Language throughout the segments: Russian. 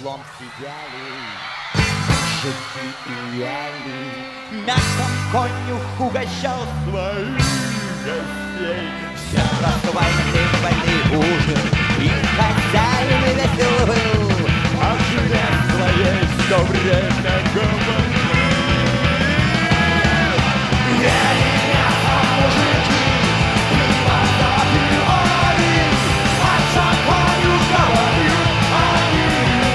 седлом сидели, жидкие и ели. Мясом конюх угощал своих гостей. Всем расхваливали ужин, и хозяин весел был, а жене своей все время говорил: ели мясо, мужики, пиво запивали, а что конюх говорил, они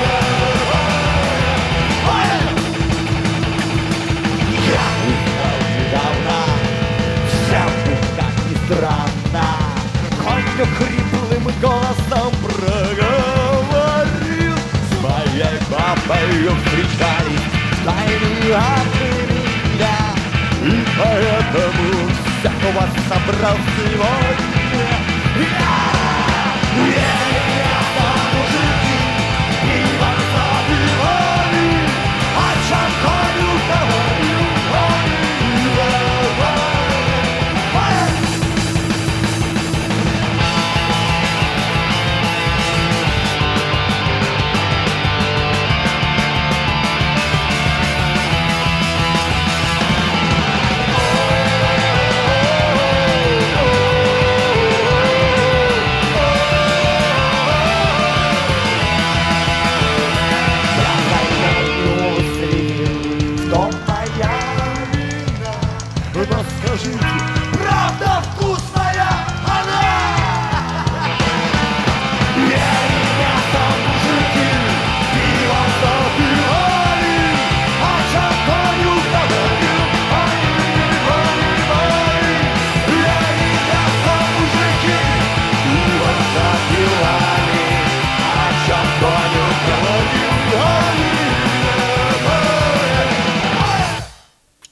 я узнал недавно, всем как ни странно, конюх хриплым голосом проговорил: с моей бабой встречались тайны от меня, и поэтому всех вас собрал сегодня я. Мясо, мужики, пиво запивали, о чем конюх говорил, они говорили. В том моя вина, но скажите, правда